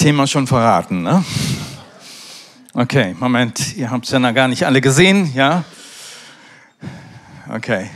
Thema schon verraten, ne? Okay, Moment, ihr habt es ja noch gar nicht alle gesehen, ja? Okay.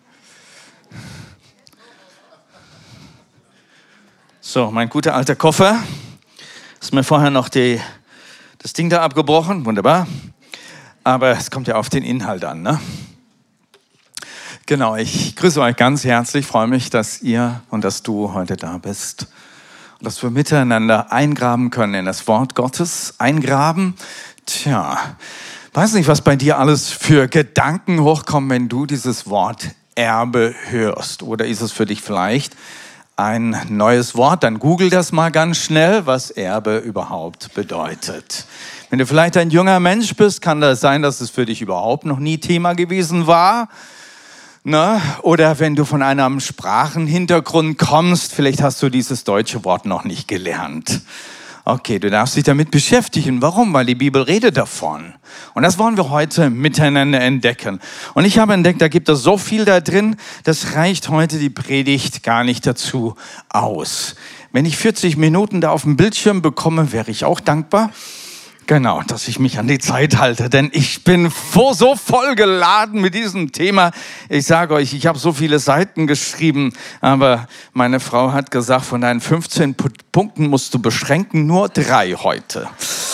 So, mein guter alter Koffer. Ist mir vorher noch das Ding da abgebrochen, wunderbar. Aber es kommt ja auf den Inhalt an, ne? Genau, ich grüße euch ganz herzlich, freue mich, dass ihr und dass du heute da bist. Und dass wir miteinander eingraben können in das Wort Gottes. Eingraben, weiß nicht, was bei dir alles für Gedanken hochkommen, wenn du dieses Wort Erbe hörst. Oder ist es für dich vielleicht ein neues Wort? Dann google das mal ganz schnell, was Erbe überhaupt bedeutet. Wenn du vielleicht ein junger Mensch bist, kann das sein, dass es für dich überhaupt noch nie Thema gewesen war. Ne? Oder wenn du von einem Sprachenhintergrund kommst, vielleicht hast du dieses deutsche Wort noch nicht gelernt. Okay, du darfst dich damit beschäftigen. Warum? Weil die Bibel redet davon. Und das wollen wir heute miteinander entdecken. Und ich habe entdeckt, da gibt es so viel da drin, das reicht heute die Predigt gar nicht dazu aus. Wenn ich 40 Minuten da auf dem Bildschirm bekomme, wäre ich auch dankbar. Genau, dass ich mich an die Zeit halte, denn ich bin so voll geladen mit diesem Thema. Ich sage euch, ich habe so viele Seiten geschrieben, aber meine Frau hat gesagt, von deinen 15 Punkten musst du beschränken, nur 3 heute.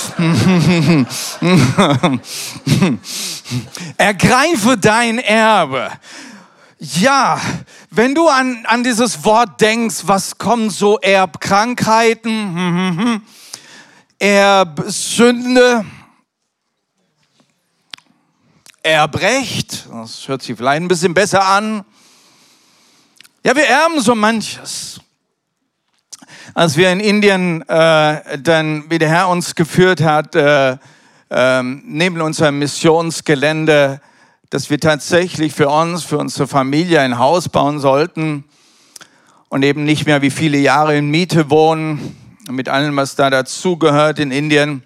Ergreife dein Erbe. Ja, wenn du an dieses Wort denkst, was kommen so Erbkrankheiten, Erbsünde, Erbrecht, das hört sich vielleicht ein bisschen besser an. Ja, wir erben so manches. Als wir in Indien dann, wie der Herr uns geführt hat, neben unserem Missionsgelände, dass wir tatsächlich für uns, für unsere Familie ein Haus bauen sollten und eben nicht mehr wie viele Jahre in Miete wohnen, mit allem, was da dazugehört in Indien,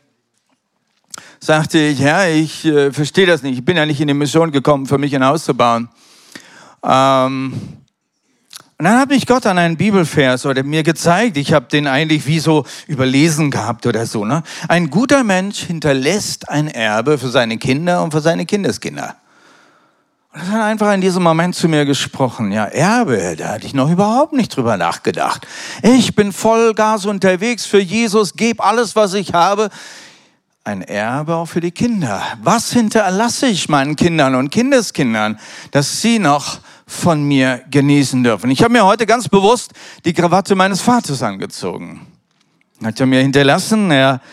sagte ich, ja, ich verstehe das nicht. Ich bin ja nicht in die Mission gekommen, für mich ein Haus zu bauen. Und dann habe ich Gott an einen Bibelvers oder mir gezeigt, ich habe den eigentlich wie so überlesen gehabt oder so. Ne? Ein guter Mensch hinterlässt ein Erbe für seine Kinder und für seine Kindeskinder. Das hat einfach in diesem Moment zu mir gesprochen. Ja, Erbe, da hatte ich noch überhaupt nicht drüber nachgedacht. Ich bin Vollgas unterwegs für Jesus, gebe alles, was ich habe. Ein Erbe auch für die Kinder. Was hinterlasse ich meinen Kindern und Kindeskindern, dass sie noch von mir genießen dürfen? Ich habe mir heute ganz bewusst die Krawatte meines Vaters angezogen. Hat er mir hinterlassen,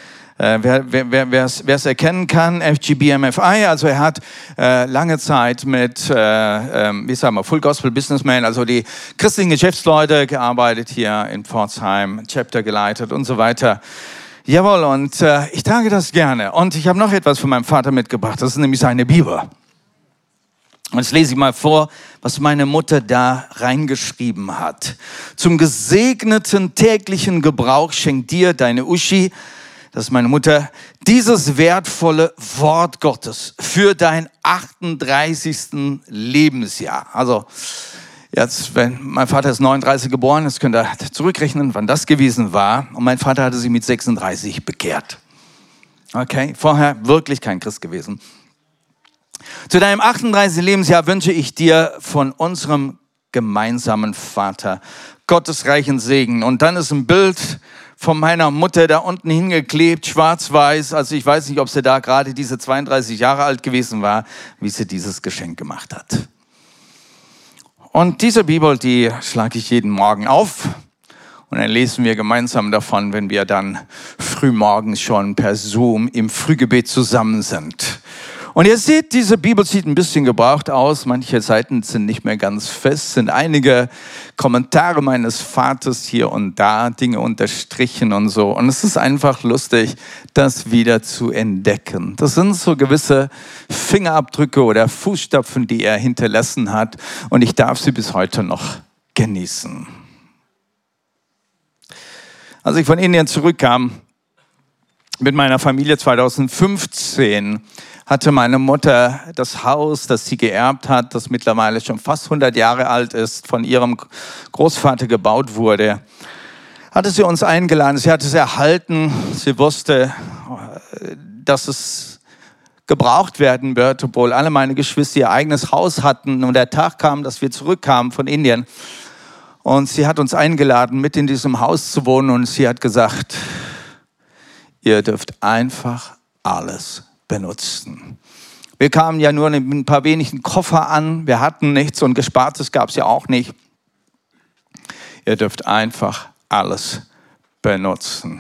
wer es erkennen kann, FGBMFI, also er hat lange Zeit mit, Full Gospel Businessman, also die christlichen Geschäftsleute gearbeitet hier in Pforzheim, Chapter geleitet und so weiter. Jawohl, und ich trage das gerne. Und ich habe noch etwas von meinem Vater mitgebracht, das ist nämlich seine Bibel. Und jetzt lese ich mal vor, was meine Mutter da reingeschrieben hat. Zum gesegneten täglichen Gebrauch schenkt dir deine Uschi, das ist meine Mutter, dieses wertvolle Wort Gottes für dein 38. Lebensjahr. Also jetzt, mein Vater ist 39 geboren, jetzt könnt ihr zurückrechnen, wann das gewesen war. Und mein Vater hatte sich mit 36 bekehrt. Okay, vorher wirklich kein Christ gewesen. Zu deinem 38. Lebensjahr wünsche ich dir von unserem gemeinsamen Vater Gottes reichen Segen. Und dann ist ein Bild von meiner Mutter da unten hingeklebt, schwarz-weiß. Also ich weiß nicht, ob sie da gerade diese 32 Jahre alt gewesen war, wie sie dieses Geschenk gemacht hat. Und diese Bibel, die schlage ich jeden Morgen auf. Und dann lesen wir gemeinsam davon, wenn wir dann frühmorgens schon per Zoom im Frühgebet zusammen sind. Und ihr seht, diese Bibel sieht ein bisschen gebraucht aus. Manche Seiten sind nicht mehr ganz fest. Sind einige Kommentare meines Vaters hier und da, Dinge unterstrichen und so. Und es ist einfach lustig, das wieder zu entdecken. Das sind so gewisse Fingerabdrücke oder Fußstapfen, die er hinterlassen hat. Und ich darf sie bis heute noch genießen. Als ich von Indien zurückkam, mit meiner Familie 2015, hatte meine Mutter das Haus, das sie geerbt hat, das mittlerweile schon fast 100 Jahre alt ist, von ihrem Großvater gebaut wurde, hatte sie uns eingeladen. Sie hatte es erhalten. Sie wusste, dass es gebraucht werden wird, obwohl alle meine Geschwister ihr eigenes Haus hatten. Und der Tag kam, dass wir zurückkamen von Indien. Und sie hat uns eingeladen, mit in diesem Haus zu wohnen. Und sie hat gesagt, ihr dürft einfach alles benutzen. Wir kamen ja nur mit ein paar wenigen Koffer an. Wir hatten nichts und Gespartes gab es ja auch nicht. Ihr dürft einfach alles benutzen.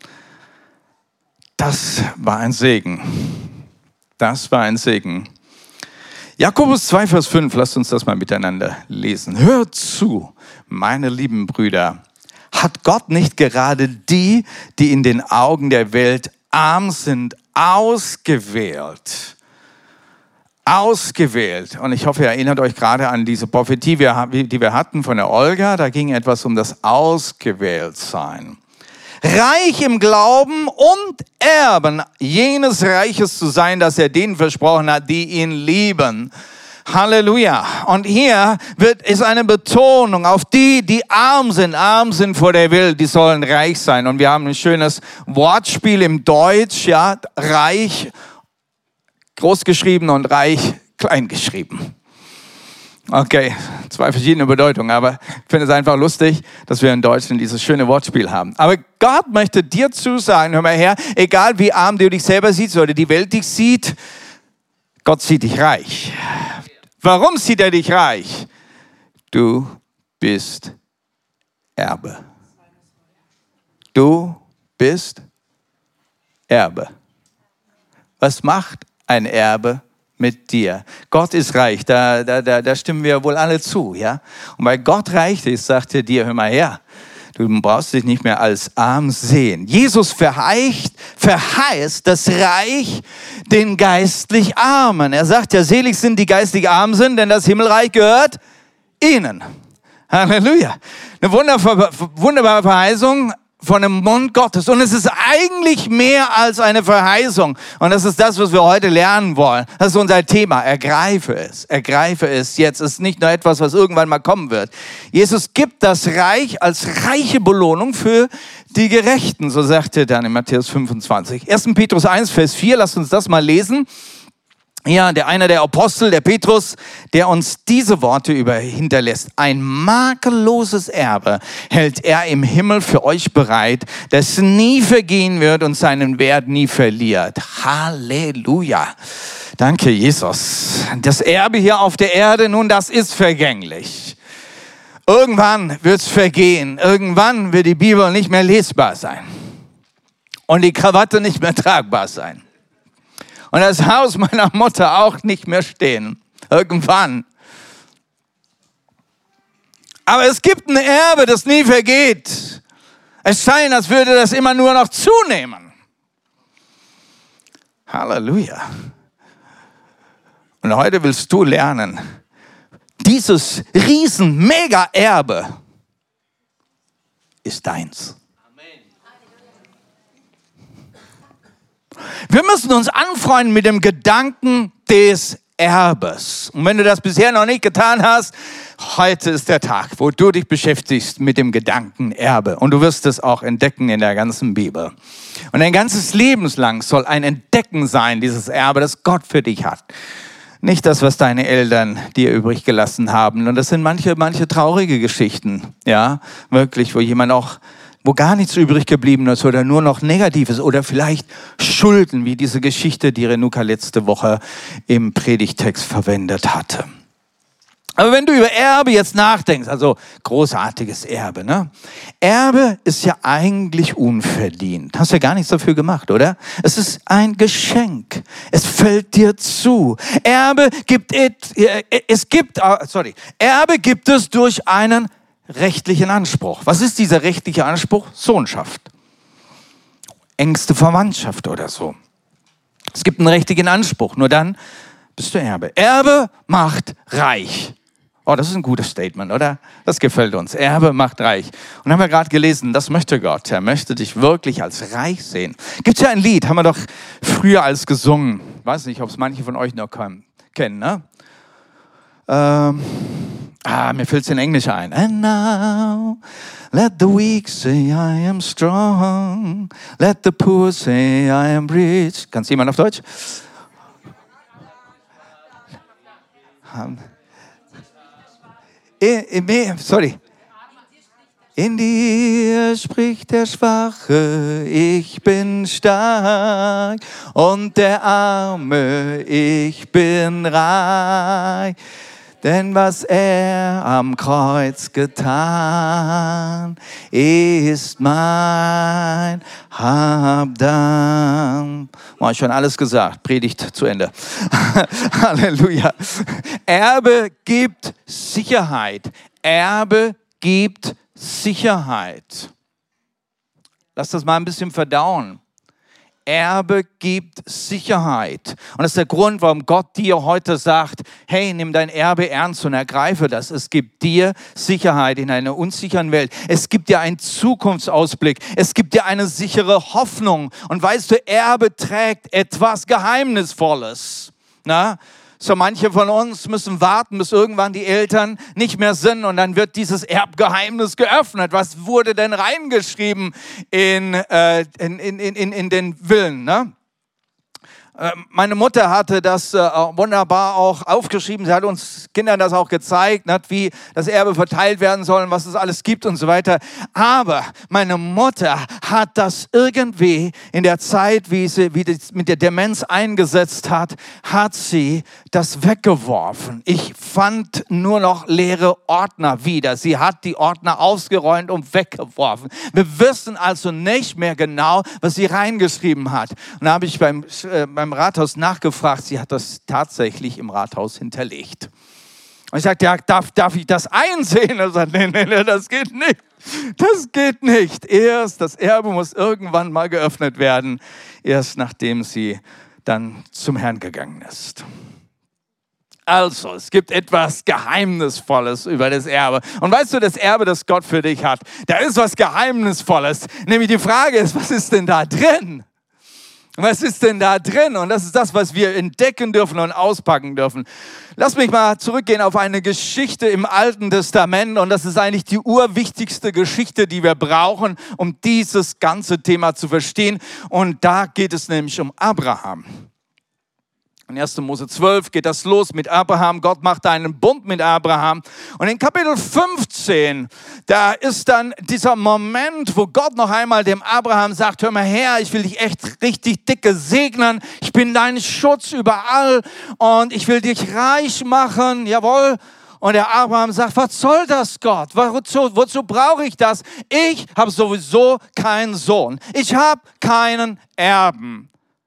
Das war ein Segen. Das war ein Segen. Jakobus 2, Vers 5, lasst uns das mal miteinander lesen. Hört zu, meine lieben Brüder. Hat Gott nicht gerade die, die in den Augen der Welt arm sind, ausgewählt? Ausgewählt. Und ich hoffe, ihr erinnert euch gerade an diese Prophetie, die wir hatten von der Olga. Da ging etwas um das Ausgewähltsein. Reich im Glauben und Erben jenes Reiches zu sein, das er denen versprochen hat, die ihn lieben. Halleluja. Und hier ist eine Betonung auf die, die arm sind vor der Welt, die sollen reich sein. Und wir haben ein schönes Wortspiel im Deutsch, ja, reich groß geschrieben und reich klein geschrieben. Okay, 2 verschiedene Bedeutungen, aber ich finde es einfach lustig, dass wir in Deutschland dieses schöne Wortspiel haben. Aber Gott möchte dir zusagen, hör mal her, egal wie arm du dich selber siehst oder die Welt dich sieht, Gott sieht dich reich. Warum sieht er dich reich? Du bist Erbe. Du bist Erbe. Was macht ein Erbe mit dir? Gott ist reich, da stimmen wir wohl alle zu, ja? Und weil Gott reich ist, sagt er dir, hör mal her, du brauchst dich nicht mehr als arm sehen. Jesus verheißt das Reich den geistlich Armen. Er sagt ja, selig sind die geistlich arm sind, denn das Himmelreich gehört ihnen. Halleluja. Eine wunderbare Verheißung von dem Mund Gottes. Und es ist eigentlich mehr als eine Verheißung. Und das ist das, was wir heute lernen wollen. Das ist unser Thema. Ergreife es. Ergreife es jetzt. Es ist nicht nur etwas, was irgendwann mal kommen wird. Jesus gibt das Reich als reiche Belohnung für die Gerechten. So sagt er dann in Matthäus 25. 1. Petrus 1, Vers 4. Lasst uns das mal lesen. Ja, einer der Apostel, der Petrus, der uns diese Worte hinterlässt. Ein makelloses Erbe hält er im Himmel für euch bereit, das nie vergehen wird und seinen Wert nie verliert. Halleluja. Danke, Jesus. Das Erbe hier auf der Erde, nun, das ist vergänglich. Irgendwann wird es vergehen. Irgendwann wird die Bibel nicht mehr lesbar sein. Und die Krawatte nicht mehr tragbar sein. Und das Haus meiner Mutter auch nicht mehr stehen. Irgendwann. Aber es gibt ein Erbe, das nie vergeht. Es scheint, als würde das immer nur noch zunehmen. Halleluja. Und heute willst du lernen, dieses Riesen-Mega-Erbe ist deins. Wir müssen uns anfreunden mit dem Gedanken des Erbes. Und wenn du das bisher noch nicht getan hast, heute ist der Tag, wo du dich beschäftigst mit dem Gedanken Erbe. Und du wirst es auch entdecken in der ganzen Bibel. Und dein ganzes Leben lang soll ein Entdecken sein, dieses Erbe, das Gott für dich hat. Nicht das, was deine Eltern dir übrig gelassen haben. Und das sind manche traurige Geschichten, ja, wirklich, wo gar nichts übrig geblieben ist oder nur noch Negatives oder vielleicht Schulden, wie diese Geschichte, die Renuka letzte Woche im Predigtext verwendet hatte. Aber wenn du über Erbe jetzt nachdenkst, also großartiges Erbe, ne? Erbe ist ja eigentlich unverdient. Hast ja gar nichts dafür gemacht, oder? Es ist ein Geschenk. Es fällt dir zu. Erbe gibt es durch einen rechtlichen Anspruch. Was ist dieser rechtliche Anspruch? Sohnschaft. Engste Verwandtschaft oder so. Es gibt einen rechtlichen Anspruch, nur dann bist du Erbe. Erbe macht reich. Oh, das ist ein gutes Statement, oder? Das gefällt uns. Erbe macht reich. Und haben wir gerade gelesen, das möchte Gott. Er möchte dich wirklich als reich sehen. Gibt es ja ein Lied, haben wir doch früher als gesungen. Weiß nicht, ob es manche von euch noch kennen, ne? Mir fällt es in Englisch ein. And now, let the weak say I am strong. Let the poor say I am rich. Kann es jemand auf Deutsch? Sorry. In dir spricht der Schwache, ich bin stark, und der Arme, ich bin reich. Denn was er am Kreuz getan, ist mein Habdank. Mal schon alles gesagt, Predigt zu Ende. Halleluja. Erbe gibt Sicherheit. Erbe gibt Sicherheit. Lass das mal ein bisschen verdauen. Erbe gibt Sicherheit. Und das ist der Grund, warum Gott dir heute sagt, hey, nimm dein Erbe ernst und ergreife das. Es gibt dir Sicherheit in einer unsicheren Welt. Es gibt dir einen Zukunftsausblick. Es gibt dir eine sichere Hoffnung. Und weißt du, Erbe trägt etwas Geheimnisvolles. Na? So manche von uns müssen warten, bis irgendwann die Eltern nicht mehr sind und dann wird dieses Erbgeheimnis geöffnet. Was wurde denn reingeschrieben in den Willen, ne? Meine Mutter hatte das wunderbar auch aufgeschrieben. Sie hat uns Kindern das auch gezeigt, wie das Erbe verteilt werden soll und was es alles gibt und so weiter. Aber meine Mutter hat das irgendwie in der Zeit, wie das mit der Demenz eingesetzt hat, hat sie das weggeworfen. Ich fand nur noch leere Ordner wieder. Sie hat die Ordner ausgeräumt und weggeworfen. Wir wissen also nicht mehr genau, was sie reingeschrieben hat. Und da habe ich beim Rathaus nachgefragt, sie hat das tatsächlich im Rathaus hinterlegt. Und ich sagte, ja, darf ich das einsehen? Er sagt, nee, das geht nicht. Das geht nicht. Das Erbe muss irgendwann mal geöffnet werden, erst nachdem sie dann zum Herrn gegangen ist. Also, es gibt etwas Geheimnisvolles über das Erbe. Und weißt du, das Erbe, das Gott für dich hat, da ist was Geheimnisvolles. Nämlich die Frage ist, was ist denn da drin? Was ist denn da drin? Und das ist das, was wir entdecken dürfen und auspacken dürfen. Lass mich mal zurückgehen auf eine Geschichte im Alten Testament. Und das ist eigentlich die urwichtigste Geschichte, die wir brauchen, um dieses ganze Thema zu verstehen. Und da geht es nämlich um Abraham. In 1. Mose 12 geht das los mit Abraham. Gott macht einen Bund mit Abraham. Und in Kapitel 15, da ist dann dieser Moment, wo Gott noch einmal dem Abraham sagt, hör mal her, ich will dich echt richtig dicke segnen. Ich bin dein Schutz überall und ich will dich reich machen. Jawohl. Und der Abraham sagt, was soll das, Gott? Wozu brauche ich das? Ich habe sowieso keinen Sohn. Ich habe keinen Erben.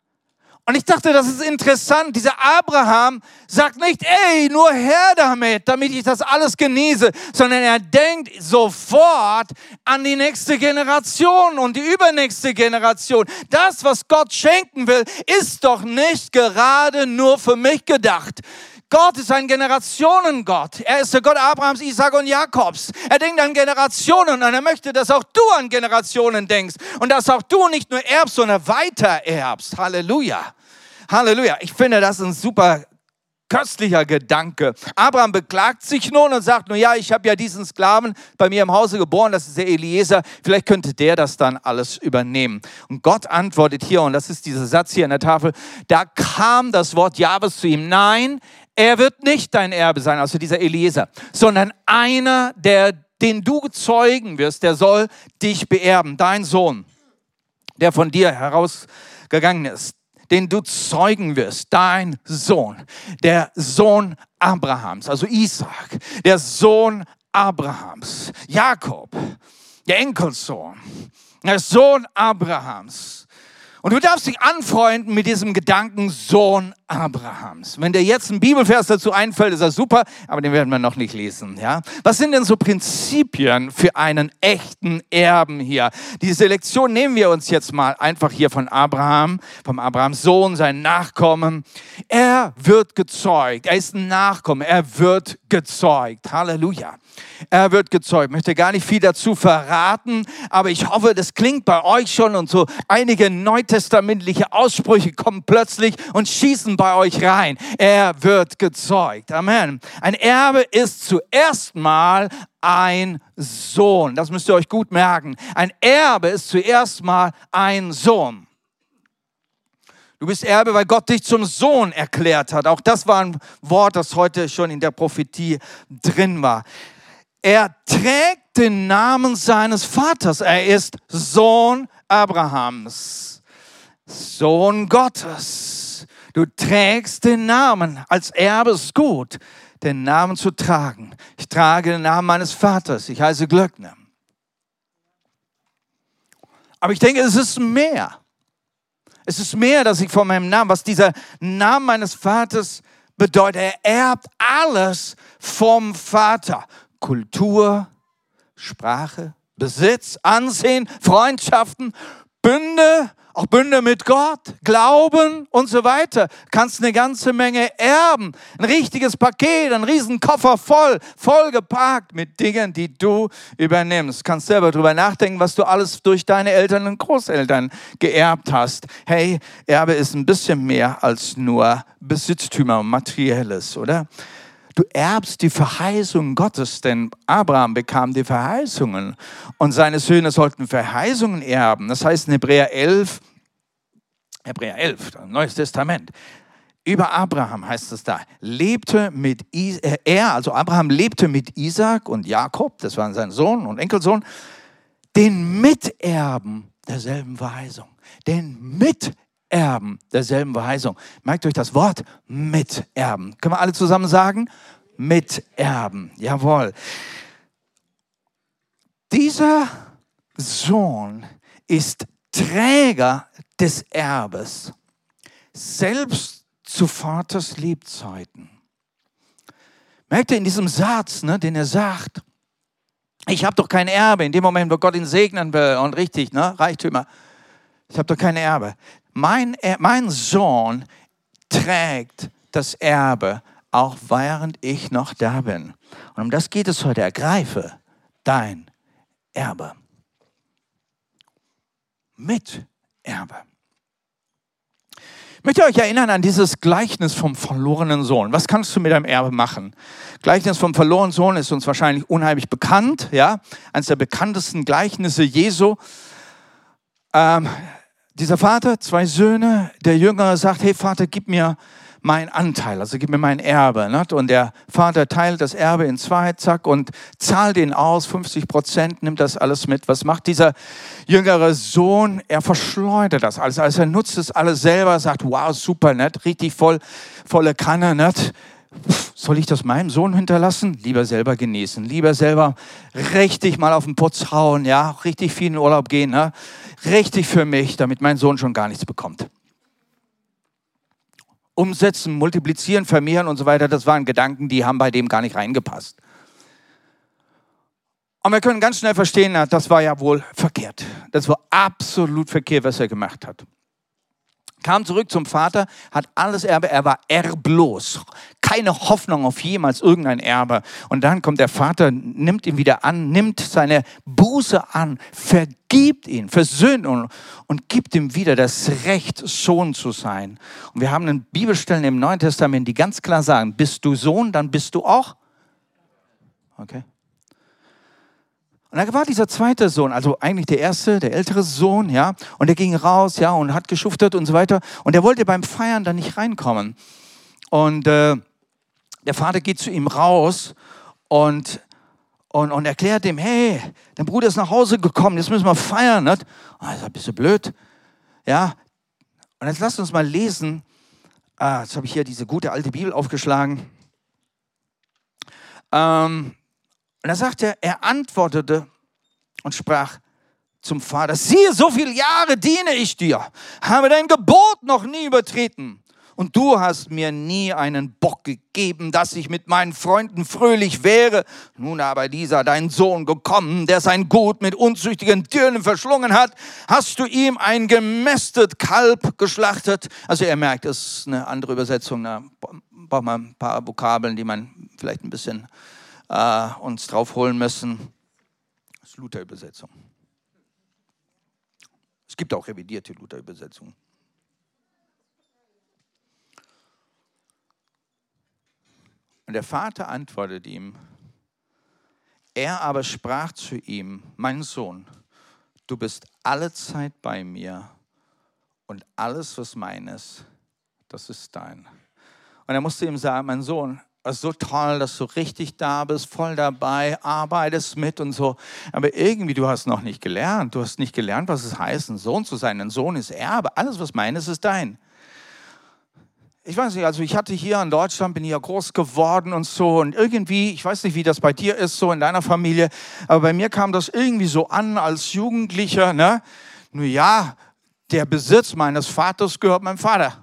Und ich dachte, das ist interessant. Dieser Abraham sagt nicht, ey, nur her damit ich das alles genieße, sondern er denkt sofort an die nächste Generation und die übernächste Generation. Das, was Gott schenken will, ist doch nicht gerade nur für mich gedacht. Gott ist ein Generationengott. Er ist der Gott Abrahams, Isaak und Jakobs. Er denkt an Generationen und er möchte, dass auch du an Generationen denkst und dass auch du nicht nur erbst, sondern weiter erbst. Halleluja. Halleluja. Ich finde, das ist ein super köstlicher Gedanke. Abraham beklagt sich nun und sagt, nun ja, ich habe ja diesen Sklaven bei mir im Hause geboren, das ist der Eliezer, vielleicht könnte der das dann alles übernehmen. Und Gott antwortet hier, und das ist dieser Satz hier an der Tafel, da kam das Wort Jahwes zu ihm, nein, er wird nicht dein Erbe sein, also dieser Eliezer, sondern einer, den du zeugen wirst, der soll dich beerben, dein Sohn, der von dir herausgegangen ist, den du zeugen wirst, dein Sohn, der Sohn Abrahams, also Isaak, der Sohn Abrahams, Jakob, der Enkelsohn, der Sohn Abrahams. Und du darfst dich anfreunden mit diesem Gedanken Sohn Abrahams. Wenn dir jetzt ein Bibelvers dazu einfällt, ist das super, aber den werden wir noch nicht lesen. Ja? Was sind denn so Prinzipien für einen echten Erben hier? Diese Lektion nehmen wir uns jetzt mal einfach hier von Abraham, vom Abrahams Sohn, sein Nachkommen. Er wird gezeugt, er ist ein Nachkomme, er wird gezeugt. Halleluja. Er wird gezeugt. Ich möchte gar nicht viel dazu verraten, aber ich hoffe, das klingt bei euch schon und so einige Neutestamentler alttestamentliche Aussprüche kommen plötzlich und schießen bei euch rein. Er wird gezeugt. Amen. Ein Erbe ist zuerst mal ein Sohn. Das müsst ihr euch gut merken. Ein Erbe ist zuerst mal ein Sohn. Du bist Erbe, weil Gott dich zum Sohn erklärt hat. Auch das war ein Wort, das heute schon in der Prophetie drin war. Er trägt den Namen seines Vaters. Er ist Sohn Abrahams, Sohn Gottes. Du trägst den Namen. Als Erbe ist gut, den Namen zu tragen. Ich trage den Namen meines Vaters. Ich heiße Glöckner. Aber ich denke, es ist mehr. Es ist mehr, dass ich von meinem Namen, was dieser Name meines Vaters bedeutet. Er erbt alles vom Vater. Kultur, Sprache, Besitz, Ansehen, Freundschaften, Bünde, auch Bünde mit Gott, Glauben und so weiter. Kannst eine ganze Menge erben. Ein richtiges Paket, ein Riesenkoffer vollgepackt mit Dingen, die du übernimmst. Kannst selber drüber nachdenken, was du alles durch deine Eltern und Großeltern geerbt hast. Hey, Erbe ist ein bisschen mehr als nur Besitztümer und Materielles, oder? Du erbst die Verheißungen Gottes, denn Abraham bekam die Verheißungen und seine Söhne sollten Verheißungen erben. Das heißt in Hebräer 11, Neues Testament, über Abraham heißt es da, Abraham lebte mit Isaak und Jakob, das waren sein Sohn und Enkelsohn, den Miterben derselben Verheißung. Den Miterben derselben Verheißung. Merkt euch das Wort Miterben. Können wir alle zusammen sagen? Miterben. Jawohl. Dieser Sohn ist Träger des Erbes, selbst zu Vaters Lebzeiten. Merkt ihr in diesem Satz, den er sagt, ich habe doch kein Erbe, in dem Moment, wo Gott ihn segnen will und richtig, Reichtümer, ich habe doch kein Erbe. Mein Sohn trägt das Erbe, auch während ich noch da bin. Und um das geht es heute. Ergreife dein Erbe. Miterbe. Ich möchte euch erinnern an dieses Gleichnis vom verlorenen Sohn. Was kannst du mit deinem Erbe machen? Gleichnis vom verlorenen Sohn ist uns wahrscheinlich unheimlich bekannt. Ja? Eines der bekanntesten Gleichnisse Jesu. Dieser Vater, 2 Söhne, der Jüngere sagt, hey Vater, gib mir meinen Anteil, also gib mir mein Erbe. Ne? Und der Vater teilt das Erbe in 2, zack, und zahlt ihn aus, 50%, nimmt das alles mit. Was macht dieser jüngere Sohn? Er verschleudert das alles. Also er nutzt es alles selber, sagt, wow, super, nicht? Richtig volle Kanne. Nicht? Soll ich das meinem Sohn hinterlassen? Lieber selber genießen, lieber selber richtig mal auf den Putz hauen, ja, richtig viel in den Urlaub gehen, ne? Richtig für mich, damit mein Sohn schon gar nichts bekommt. Umsetzen, multiplizieren, vermehren und so weiter, das waren Gedanken, die haben bei dem gar nicht reingepasst. Und wir können ganz schnell verstehen, das war ja wohl verkehrt. Das war absolut verkehrt, was er gemacht hat. Kam zurück zum Vater, hat alles Erbe, er war erblos. Keine Hoffnung auf jemals irgendein Erbe. Und dann kommt der Vater, nimmt ihn wieder an, nimmt seine Buße an, vergibt ihn, versöhnt ihn und gibt ihm wieder das Recht, Sohn zu sein. Und wir haben Bibelstellen im Neuen Testament, die ganz klar sagen, bist du Sohn, dann bist du auch. Okay. Und da war dieser zweite Sohn, also eigentlich der erste, der ältere Sohn, ja, und der ging raus, ja, und hat geschuftet und so weiter. Und der wollte beim Feiern dann nicht reinkommen. Und der Vater geht zu ihm raus und erklärt ihm, hey, dein Bruder ist nach Hause gekommen, jetzt müssen wir feiern. Nicht? Oh, das ist ein bisschen blöd. Ja. Und jetzt lasst uns mal lesen. Jetzt habe ich hier diese gute alte Bibel aufgeschlagen. Und da sagt er antwortete und sprach zum Vater, siehe, so viele Jahre diene ich dir, habe dein Gebot noch nie übertreten. Und du hast mir nie einen Bock gegeben, dass ich mit meinen Freunden fröhlich wäre. Nun aber dieser, dein Sohn, gekommen, der sein Gut mit unzüchtigen Tieren verschlungen hat, hast du ihm ein gemästet Kalb geschlachtet. Also er merkt, es ist eine andere Übersetzung, da braucht man ein paar Vokabeln, die man vielleicht ein bisschen uns drauf holen müssen. Das ist Luther-Übersetzung. Es gibt auch revidierte Luther-Übersetzungen. Und der Vater antwortet ihm, er aber sprach zu ihm, mein Sohn, du bist allezeit bei mir und alles, was mein ist, das ist dein. Und er musste ihm sagen, mein Sohn, es ist so toll, dass du richtig da bist, voll dabei, arbeitest mit und so. Aber irgendwie, du hast noch nicht gelernt. Du hast nicht gelernt, was es heißt, ein Sohn zu sein. Ein Sohn ist Erbe. Alles, was meines, ist dein. Ich weiß nicht, also ich hatte hier in Deutschland, bin hier groß geworden und so. Und irgendwie, ich weiß nicht, wie das bei dir ist, so in deiner Familie. Aber bei mir kam das irgendwie so an als Jugendlicher. Ne? Nun ja, der Besitz meines Vaters gehört meinem Vater.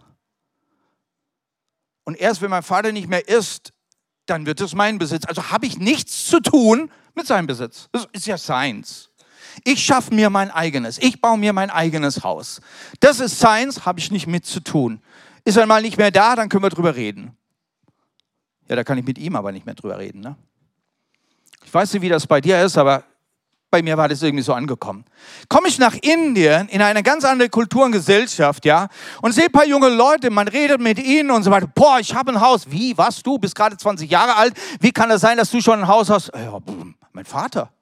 Und erst wenn mein Vater nicht mehr ist, dann wird es mein Besitz. Also habe ich nichts zu tun mit seinem Besitz. Das ist ja seins. Ich schaffe mir mein eigenes. Ich baue mir mein eigenes Haus. Das ist seins, habe ich nicht mit zu tun. Ist er mal nicht mehr da, dann können wir drüber reden. Ja, da kann ich mit ihm aber nicht mehr drüber reden. Ne? Ich weiß nicht, wie das bei dir ist, aber bei mir war das irgendwie so angekommen. Komme ich nach Indien, in eine ganz andere Kultur und Gesellschaft, ja, und sehe ein paar junge Leute, man redet mit ihnen und so weiter. Boah, ich habe ein Haus. Wie, was, du bist gerade 20 Jahre alt? Wie kann das sein, dass du schon ein Haus hast? Ja, mein Vater.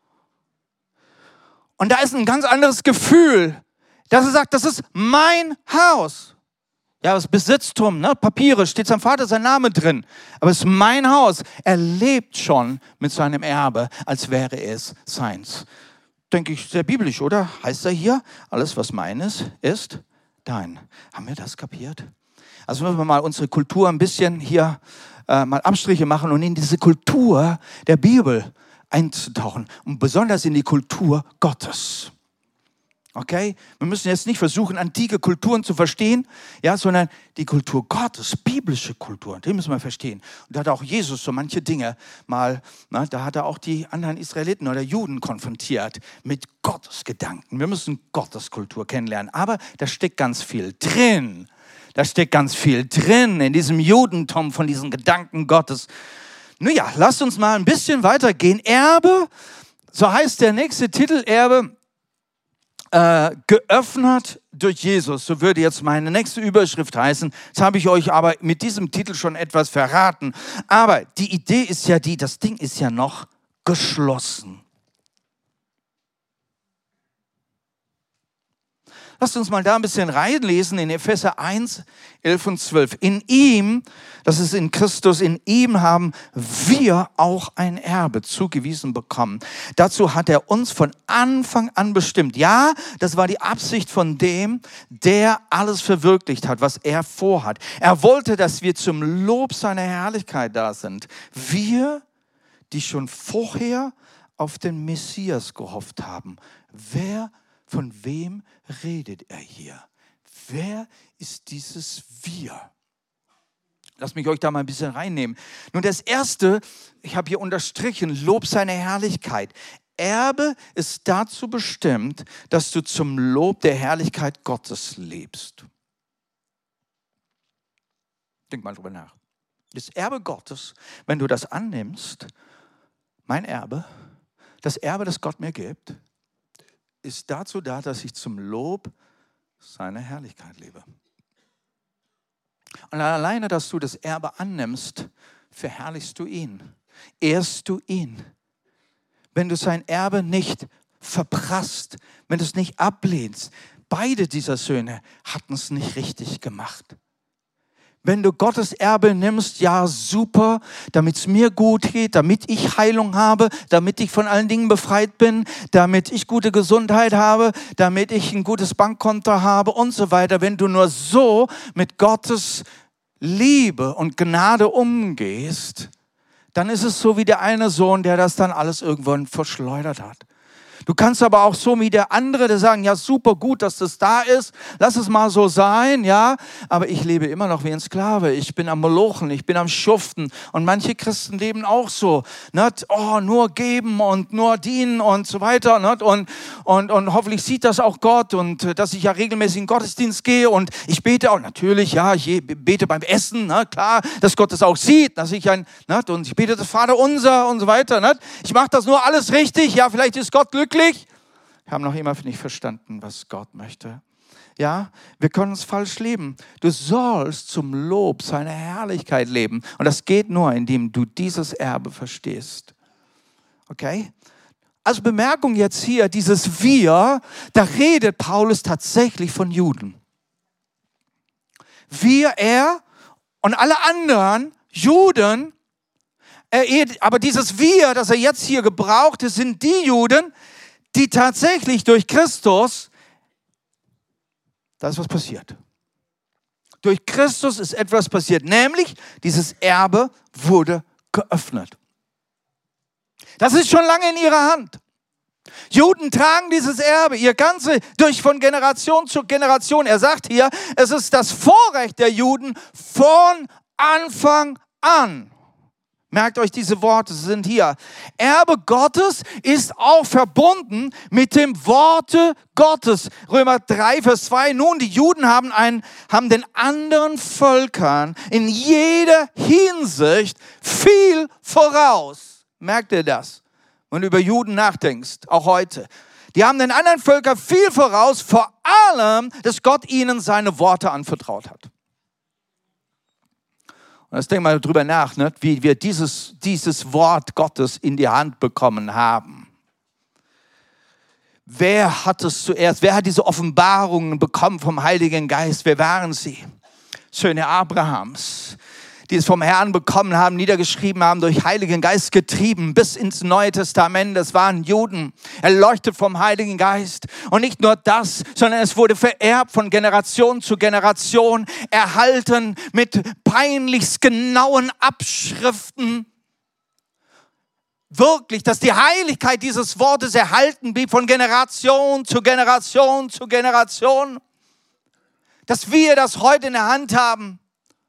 Und da ist ein ganz anderes Gefühl, dass er sagt, das ist mein Haus. Ja, das Besitztum, ne? Papiere, steht sein Vater, sein Name drin. Aber es ist mein Haus. Er lebt schon mit seinem Erbe, als wäre es seins. Denke ich, sehr biblisch, oder? Heißt er hier, alles was meines ist dein. Haben wir das kapiert? Also müssen wir mal unsere Kultur ein bisschen hier mal Abstriche machen und in diese Kultur der Bibel einzutauchen. Und besonders in die Kultur Gottes. Okay? Wir müssen jetzt nicht versuchen, antike Kulturen zu verstehen, ja, sondern die Kultur Gottes, biblische Kultur, die müssen wir verstehen. Und da hat auch Jesus so manche Dinge mal, da hat er auch die anderen Israeliten oder Juden konfrontiert mit Gottes Gedanken. Wir müssen Gottes Kultur kennenlernen, aber da steckt ganz viel drin. Da steckt ganz viel drin in diesem Judentum von diesen Gedanken Gottes. Nun ja, lasst uns mal ein bisschen weitergehen. Erbe, so heißt der nächste Titel, Erbe, geöffnet durch Jesus, so würde jetzt meine nächste Überschrift heißen. Jetzt habe ich euch aber mit diesem Titel schon etwas verraten. Aber die Idee ist ja die, das Ding ist ja noch geschlossen. Lasst uns mal da ein bisschen reinlesen in Epheser 1, 11 und 12. In ihm, das ist in Christus, in ihm haben wir auch ein Erbe zugewiesen bekommen. Dazu hat er uns von Anfang an bestimmt. Ja, das war die Absicht von dem, der alles verwirklicht hat, was er vorhat. Er wollte, dass wir zum Lob seiner Herrlichkeit da sind. Wir, die schon vorher auf den Messias gehofft haben. Von wem redet er hier? Wer ist dieses Wir? Lasst mich euch da mal ein bisschen reinnehmen. Nun, das Erste, ich habe hier unterstrichen, Lob seiner Herrlichkeit. Erbe ist dazu bestimmt, dass du zum Lob der Herrlichkeit Gottes lebst. Denk mal drüber nach. Das Erbe Gottes, wenn du das annimmst, mein Erbe, das Erbe, das Gott mir gibt, ist dazu da, dass ich zum Lob seiner Herrlichkeit lebe. Und alleine, dass du das Erbe annimmst, verherrlichst du ihn, ehrst du ihn. Wenn du sein Erbe nicht verprasst, wenn du es nicht ablehnst, beide dieser Söhne hatten es nicht richtig gemacht. Wenn du Gottes Erbe nimmst, ja super, damit es mir gut geht, damit ich Heilung habe, damit ich von allen Dingen befreit bin, damit ich gute Gesundheit habe, damit ich ein gutes Bankkonto habe und so weiter. Wenn du nur so mit Gottes Liebe und Gnade umgehst, dann ist es so wie der eine Sohn, der das dann alles irgendwann verschleudert hat. Du kannst aber auch so wie der andere, der sagen, ja super gut, dass das da ist, lass es mal so sein, ja, aber ich lebe immer noch wie ein Sklave, ich bin am Molochen, ich bin am Schuften und manche Christen leben auch so, nicht? Oh, nur geben und nur dienen und so weiter, nicht? Und hoffentlich sieht das auch Gott und dass ich ja regelmäßig in den Gottesdienst gehe und ich bete auch, natürlich, ja, ich bete beim Essen, ne? Klar, dass Gott das auch sieht, dass ich nicht? Und ich bete das Vaterunser und so weiter, nicht? Ich mache das nur alles richtig, ja, vielleicht ist Gott glücklich. haben noch immer nicht verstanden, was Gott möchte. Ja, wir können es falsch leben. Du sollst zum Lob seiner Herrlichkeit leben. Und das geht nur, indem du dieses Erbe verstehst. Okay? Als Bemerkung jetzt hier, dieses Wir, da redet Paulus tatsächlich von Juden. Wir, er und alle anderen Juden, aber dieses Wir, das er jetzt hier gebraucht, das sind die Juden, die tatsächlich durch Christus, da ist was passiert. Durch Christus ist etwas passiert, nämlich dieses Erbe wurde geöffnet. Das ist schon lange in ihrer Hand. Juden tragen dieses Erbe, ihr ganze, von Generation zu Generation. Er sagt hier, es ist das Vorrecht der Juden von Anfang an. Merkt euch diese Worte, sie sind hier. Erbe Gottes ist auch verbunden mit dem Worte Gottes. Römer 3, Vers 2. Nun, die Juden haben den anderen Völkern in jeder Hinsicht viel voraus. Merkt ihr das? Wenn du über Juden nachdenkst, auch heute. Die haben den anderen Völkern viel voraus, vor allem, dass Gott ihnen seine Worte anvertraut hat. Und jetzt denk mal drüber nach, ne, wie wir dieses Wort Gottes in die Hand bekommen haben. Wer hat es zuerst? Wer hat diese Offenbarungen bekommen vom Heiligen Geist? Wer waren sie? Söhne Abrahams, die es vom Herrn bekommen haben, niedergeschrieben haben, durch Heiligen Geist getrieben, bis ins Neue Testament. Das waren Juden, erleuchtet vom Heiligen Geist. Und nicht nur das, sondern es wurde vererbt von Generation zu Generation, erhalten mit peinlichst genauen Abschriften. Wirklich, dass die Heiligkeit dieses Wortes erhalten blieb von Generation zu Generation zu Generation. Dass wir das heute in der Hand haben.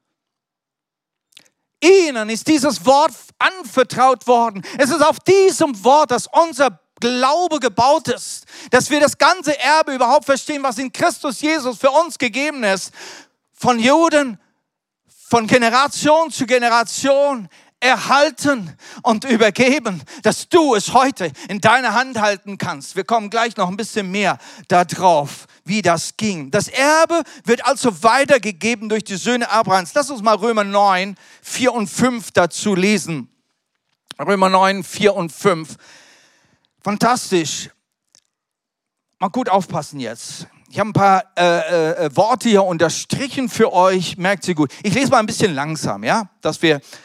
Ihnen ist dieses Wort anvertraut worden. Es ist auf diesem Wort, dass unser Glaube gebaut ist, dass wir das ganze Erbe überhaupt verstehen, was in Christus Jesus für uns gegeben ist. Von Juden, von Generation zu Generation erhalten und übergeben, dass du es heute in deiner Hand halten kannst. Wir kommen gleich noch ein bisschen mehr darauf, wie das ging. Das Erbe wird also weitergegeben durch die Söhne Abrahams. Lass uns mal Römer 9, 4 und 5 dazu lesen. Römer 9, 4 und 5. Fantastisch. Mal gut aufpassen jetzt. Ich habe ein paar Worte hier unterstrichen für euch. Merkt sie gut. Ich lese mal ein bisschen langsam, ja, dass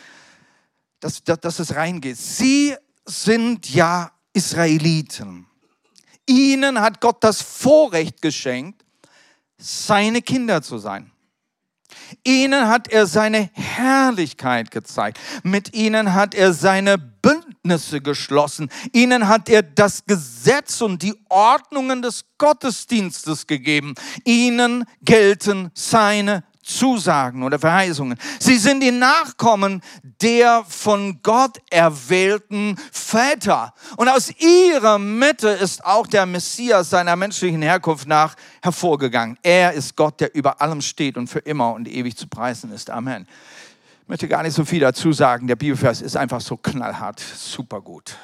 es reingeht. Sie sind ja Israeliten. Ihnen hat Gott das Vorrecht geschenkt, seine Kinder zu sein. Ihnen hat er seine Herrlichkeit gezeigt. Mit ihnen hat er seine Bündnisse geschlossen. Ihnen hat er das Gesetz und die Ordnungen des Gottesdienstes gegeben. Ihnen gelten seine Zusagen oder Verheißungen. Sie sind die Nachkommen der von Gott erwählten Väter. Und aus ihrer Mitte ist auch der Messias seiner menschlichen Herkunft nach hervorgegangen. Er ist Gott, der über allem steht und für immer und ewig zu preisen ist. Amen. Ich möchte gar nicht so viel dazu sagen. Der Bibelvers ist einfach so knallhart. Super gut.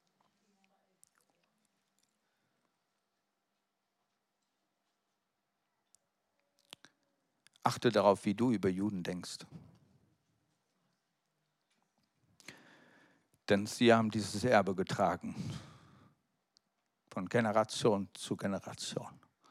Achte darauf, wie du über Juden denkst. Denn sie haben dieses Erbe getragen. Von Generation zu Generation.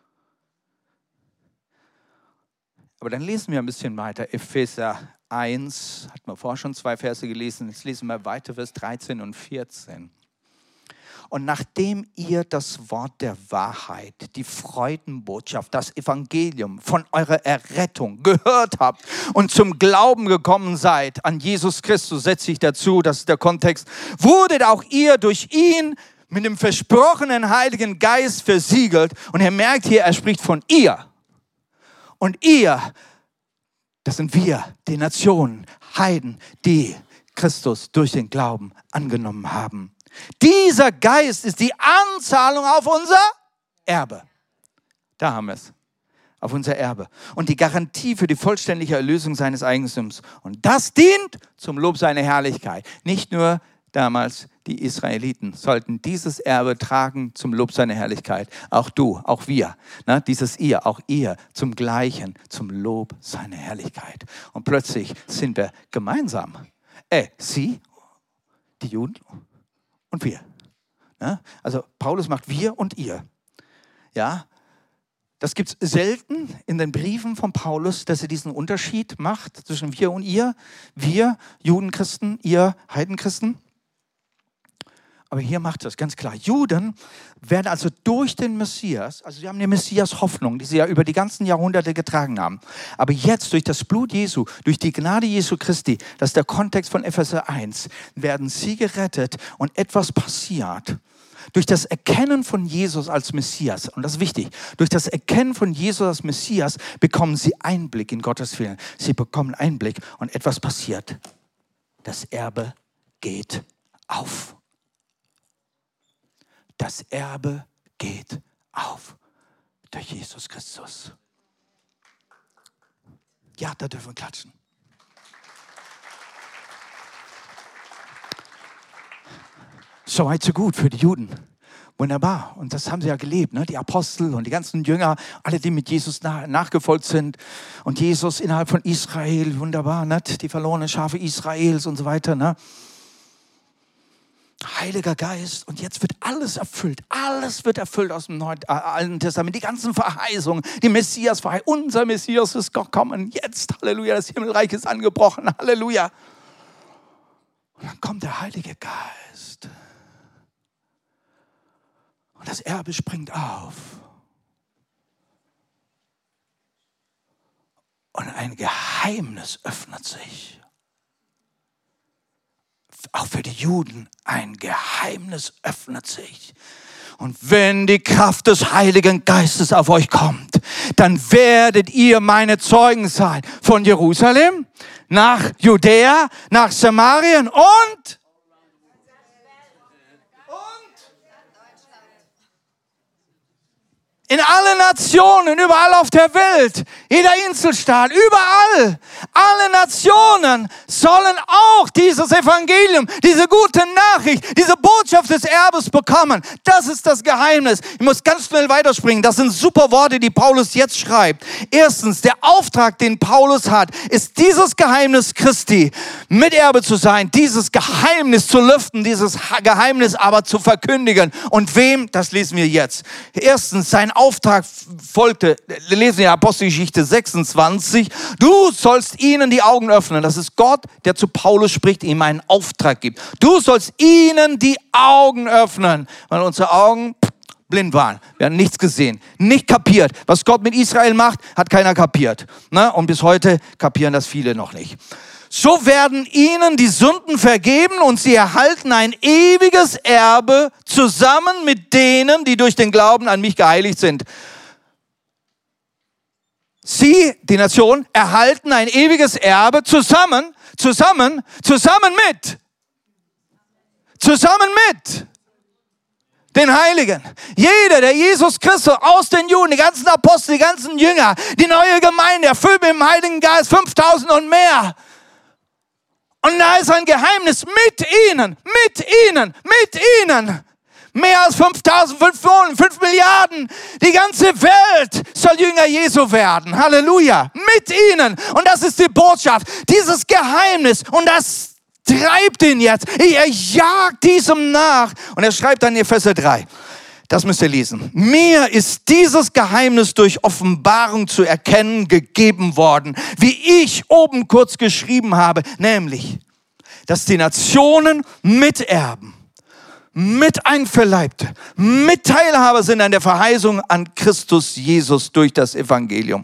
Aber dann lesen wir ein bisschen weiter. Epheser 1, hatten wir vorher schon 2 Verse gelesen. Jetzt lesen wir weiter, Vers 13 und 14. Und nachdem ihr das Wort der Wahrheit, die Freudenbotschaft, das Evangelium von eurer Errettung gehört habt und zum Glauben gekommen seid an Jesus Christus, setze ich dazu, das ist der Kontext, wurdet auch ihr durch ihn mit dem versprochenen Heiligen Geist versiegelt. Und ihr merkt hier, er spricht von ihr. Und ihr, das sind wir, die Nationen, Heiden, die Christus durch den Glauben angenommen haben. Dieser Geist ist die Anzahlung auf unser Erbe. Da haben wir es. Auf unser Erbe. Und die Garantie für die vollständige Erlösung seines Eigentums. Und das dient zum Lob seiner Herrlichkeit. Nicht nur damals, die Israeliten, sollten dieses Erbe tragen zum Lob seiner Herrlichkeit. Auch du, auch wir, ne? Dieses ihr, auch ihr, zum Gleichen, zum Lob seiner Herrlichkeit. Und plötzlich sind wir gemeinsam. Sie, die Juden und wir. Ne? Also Paulus macht wir und ihr. Ja, das gibt es selten in den Briefen von Paulus, dass er diesen Unterschied macht zwischen wir und ihr. Wir, Judenchristen, ihr, Heidenchristen. Aber hier macht das ganz klar. Juden werden also durch den Messias, also sie haben die Messias-Hoffnung, die sie ja über die ganzen Jahrhunderte getragen haben. Aber jetzt durch das Blut Jesu, durch die Gnade Jesu Christi, das ist der Kontext von Epheser 1, werden sie gerettet und etwas passiert. Durch das Erkennen von Jesus als Messias, und das ist wichtig, durch das Erkennen von Jesus als Messias bekommen sie Einblick in Gottes Willen. Sie bekommen Einblick und etwas passiert. Das Erbe geht auf. Das Erbe geht auf durch Jesus Christus. Ja, da dürfen wir klatschen. So weit, so gut für die Juden. Wunderbar. Und das haben sie ja gelebt, ne? Die Apostel und die ganzen Jünger, alle, die mit Jesus nachgefolgt sind. Und Jesus innerhalb von Israel, wunderbar, ne? Die verlorenen Schafe Israels und so weiter. Ne? Heiliger Geist. Und jetzt wird alles erfüllt. Alles wird erfüllt aus dem Alten Testament. Die ganzen Verheißungen, die Messias-Verheißung. Unser Messias ist gekommen. Jetzt, Halleluja, das Himmelreich ist angebrochen. Halleluja. Und dann kommt der Heilige Geist. Und das Erbe springt auf. Und ein Geheimnis öffnet sich. Auch für die Juden ein Geheimnis öffnet sich. Und wenn die Kraft des Heiligen Geistes auf euch kommt, dann werdet ihr meine Zeugen sein. Von Jerusalem nach Judäa, nach Samarien und in alle Nationen, überall auf der Welt, jeder Inselstaat, überall, alle Nationen sollen auch dieses Evangelium, diese gute Nachricht, diese Botschaft des Erbes bekommen. Das ist das Geheimnis. Ich muss ganz schnell weiterspringen. Das sind super Worte, die Paulus jetzt schreibt. Erstens, der Auftrag, den Paulus hat, ist dieses Geheimnis Christi, Miterbe zu sein, dieses Geheimnis zu lüften, dieses Geheimnis aber zu verkündigen. Und wem? Das lesen wir jetzt. Erstens, sein Auftrag folgte, wir lesen in Apostelgeschichte 26, du sollst ihnen die Augen öffnen. Das ist Gott, der zu Paulus spricht, ihm einen Auftrag gibt. Du sollst ihnen die Augen öffnen, weil unsere Augen blind waren. Wir haben nichts gesehen, nicht kapiert. Was Gott mit Israel macht, hat keiner kapiert. Und bis heute kapieren das viele noch nicht. So werden ihnen die Sünden vergeben und sie erhalten ein ewiges Erbe zusammen mit denen, die durch den Glauben an mich geheiligt sind. Sie, die Nation, erhalten ein ewiges Erbe zusammen mit den Heiligen. Jeder, der Jesus Christus aus den Juden, die ganzen Apostel, die ganzen Jünger, die neue Gemeinde, erfüllt mit dem Heiligen Geist, 5000 und mehr. Und da ist ein Geheimnis mit ihnen. Mehr als 5 Milliarden. Die ganze Welt soll Jünger Jesu werden. Halleluja. Mit ihnen. Und das ist die Botschaft. Dieses Geheimnis. Und das treibt ihn jetzt. Er jagt diesem nach. Und er schreibt dann in Epheser 3. Das müsst ihr lesen. Mir ist dieses Geheimnis durch Offenbarung zu erkennen gegeben worden, wie ich oben kurz geschrieben habe, nämlich, dass die Nationen miterben, mit Einverleibte, Mitteilhaber sind an der Verheißung an Christus Jesus durch das Evangelium.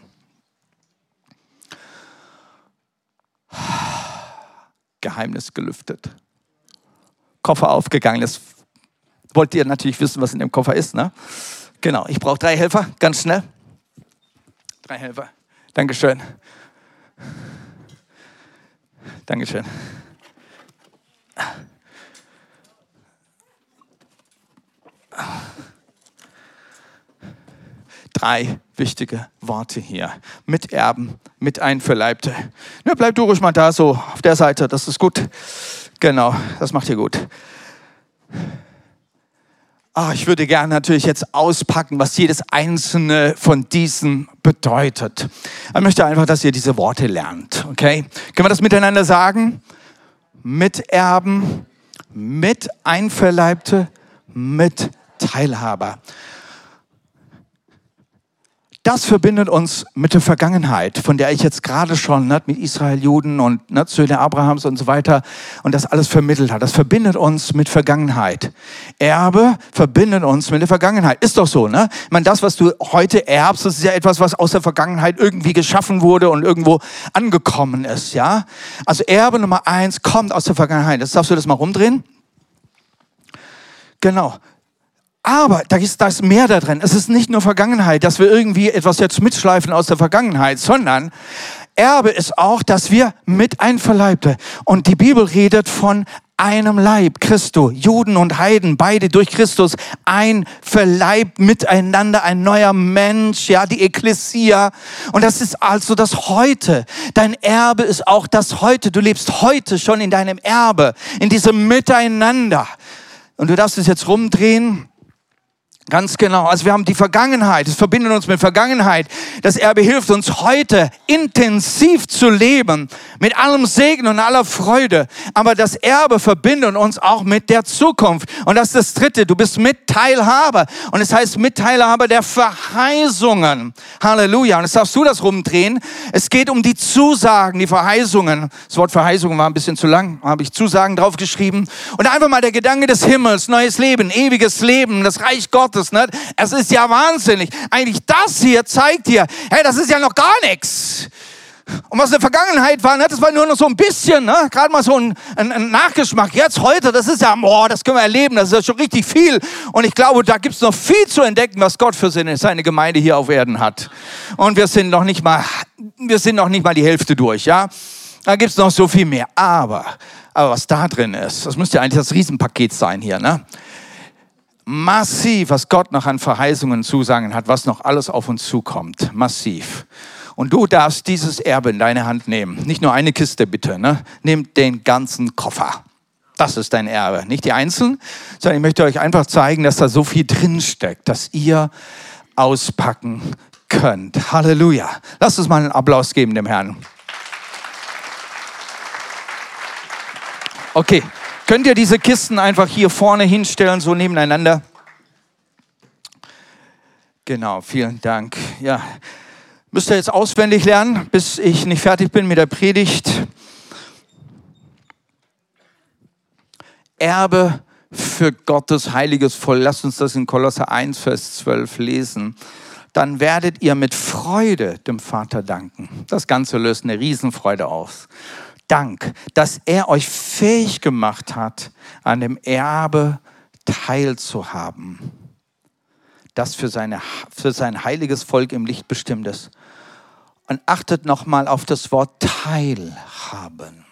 Geheimnis gelüftet. Koffer aufgegangen. Das wollt ihr natürlich wissen, was in dem Koffer ist, ne? Genau, ich brauche 3 Helfer, ganz schnell. 3 Helfer. Dankeschön. Dankeschön. 3 wichtige Worte hier. Miterben, Miteinverleibte. Ja, bleib du ruhig mal da so auf der Seite, das ist gut. Genau, das macht ihr gut. Ich würde gerne natürlich jetzt auspacken, was jedes einzelne von diesen bedeutet. Ich möchte einfach, dass ihr diese Worte lernt. Okay? Können wir das miteinander sagen? Miterben, Miteinverleibte, Mitteilhaber. Das verbindet uns mit der Vergangenheit, von der ich jetzt gerade schon mit Israel, Juden und Söhne Abrahams und so weiter und das alles vermittelt habe. Das verbindet uns mit Vergangenheit. Erbe verbindet uns mit der Vergangenheit. Ist doch so, ne? Ich meine, das, was du heute erbst, das ist ja etwas, was aus der Vergangenheit irgendwie geschaffen wurde und irgendwo angekommen ist, ja? Also Erbe Nummer 1 kommt aus der Vergangenheit. Jetzt darfst du das mal rumdrehen. Genau. Aber da ist mehr da drin. Es ist nicht nur Vergangenheit, dass wir irgendwie etwas jetzt mitschleifen aus der Vergangenheit, sondern Erbe ist auch, dass wir Miteinverleibte. Und die Bibel redet von einem Leib, Christo, Juden und Heiden, beide durch Christus, ein verleibt miteinander, ein neuer Mensch, ja, die Ekklesia. Und das ist also das Heute. Dein Erbe ist auch das Heute. Du lebst heute schon in deinem Erbe, in diesem Miteinander. Und du darfst es jetzt rumdrehen. Ganz genau. Also wir haben die Vergangenheit. Es verbindet uns mit Vergangenheit. Das Erbe hilft uns heute intensiv zu leben. Mit allem Segen und aller Freude. Aber das Erbe verbindet uns auch mit der Zukunft. Und das ist das Dritte. Du bist Mitteilhaber. Und es heißt Mitteilhaber der Verheißungen. Halleluja. Und jetzt darfst du das rumdrehen. Es geht um die Zusagen, die Verheißungen. Das Wort Verheißungen war ein bisschen zu lang. Da habe ich Zusagen draufgeschrieben. Und einfach mal der Gedanke des Himmels. Neues Leben, ewiges Leben, das Reich Gottes. Nicht? Es ist ja wahnsinnig. Eigentlich das hier zeigt dir, hey, das ist ja noch gar nichts. Und was in der Vergangenheit war, das war nur noch so ein bisschen, gerade mal so ein Nachgeschmack. Jetzt, heute, das ist ja, das können wir erleben, das ist ja schon richtig viel. Und ich glaube, da gibt es noch viel zu entdecken, was Gott für seine Gemeinde hier auf Erden hat. Und wir sind noch nicht mal die Hälfte durch, ja. Da gibt es noch so viel mehr. Aber was da drin ist, das müsste ja eigentlich das Riesenpaket sein hier, ne? Massiv, was Gott noch an Verheißungen Zusagen hat, was noch alles auf uns zukommt. Massiv. Und du darfst dieses Erbe in deine Hand nehmen. Nicht nur eine Kiste, bitte. Ne? Nimm den ganzen Koffer. Das ist dein Erbe. Nicht die Einzelnen, sondern ich möchte euch einfach zeigen, dass da so viel drinsteckt, dass ihr auspacken könnt. Halleluja. Lasst uns mal einen Applaus geben dem Herrn. Okay. Könnt ihr diese Kisten einfach hier vorne hinstellen, so nebeneinander? Genau, vielen Dank. Ja, müsst ihr jetzt auswendig lernen, bis ich nicht fertig bin mit der Predigt. Erbe für Gottes heiliges Volk. Lasst uns das in Kolosser 1, Vers 12 lesen. Dann werdet ihr mit Freude dem Vater danken. Das Ganze löst eine Riesenfreude aus. Dank, dass er euch fähig gemacht hat, an dem Erbe teilzuhaben, das für sein heiliges Volk im Licht bestimmt ist. Und achtet nochmal auf das Wort teilhaben.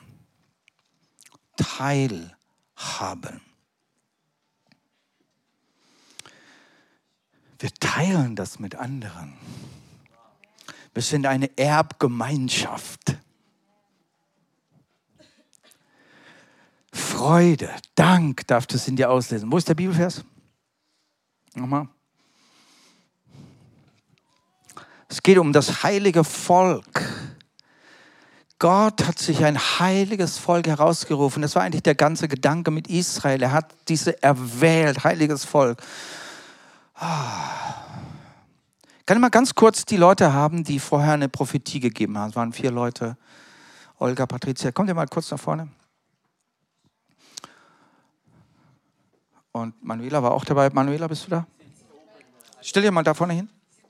Teilhaben. Wir teilen das mit anderen. Wir sind eine Erbgemeinschaft. Freude, Dank darf das in dir auslesen. Wo ist der Bibelvers? Nochmal. Es geht um das heilige Volk. Gott hat sich ein heiliges Volk herausgerufen. Das war eigentlich der ganze Gedanke mit Israel. Er hat diese erwählt, heiliges Volk. Kann ich mal ganz kurz die Leute haben, die vorher eine Prophetie gegeben haben? Es waren 4 Leute. Olga, Patricia, kommt ihr mal kurz nach vorne? Und Manuela war auch dabei. Manuela, bist du da? Stell dir mal da vorne hin.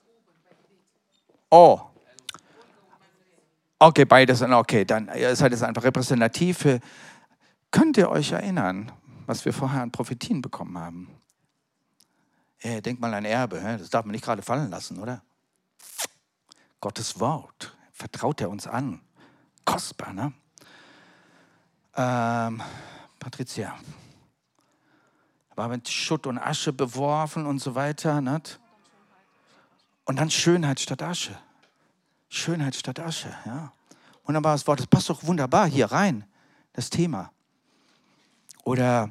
Oh. Okay, beides. Okay, dann ihr seid es einfach repräsentativ. Könnt ihr euch erinnern, was wir vorher an Prophetien bekommen haben? Denkt mal an Erbe. Das darf man nicht gerade fallen lassen, oder? Gottes Wort. Vertraut er uns an. Kostbar, ne? Patricia. War mit Schutt und Asche beworfen und so weiter. Nicht? Und dann Schönheit statt Asche. Schönheit statt Asche, ja. Wunderbares Wort, das passt doch wunderbar hier rein, das Thema. Oder,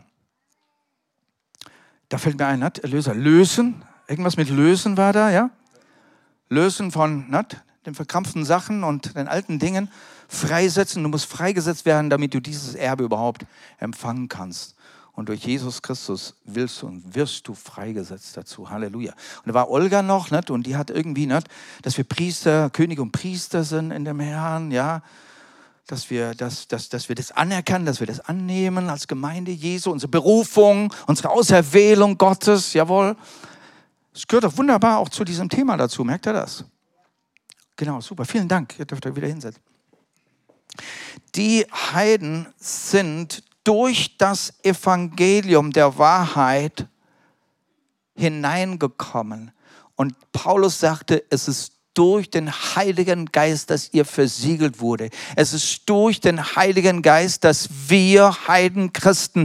da fällt mir ein, Erlöser, lösen, irgendwas mit lösen war da, ja. Lösen von den verkrampften Sachen und den alten Dingen, freisetzen. Du musst freigesetzt werden, damit du dieses Erbe überhaupt empfangen kannst. Und durch Jesus Christus willst du und wirst du freigesetzt dazu. Halleluja. Und da war Olga noch, und die hat irgendwie, dass wir Priester, Könige und Priester sind in dem Herrn, ja. Dass wir das anerkennen, dass wir das annehmen als Gemeinde Jesu, unsere Berufung, unsere Auserwählung Gottes, jawohl. Es gehört doch wunderbar auch zu diesem Thema dazu, merkt ihr das? Genau, super, vielen Dank, ihr dürft euch wieder hinsetzen. Die Heiden sind durch das Evangelium der Wahrheit hineingekommen. Und Paulus sagte, es ist durch den Heiligen Geist, dass ihr versiegelt wurde. Es ist durch den Heiligen Geist, dass wir Heidenchristen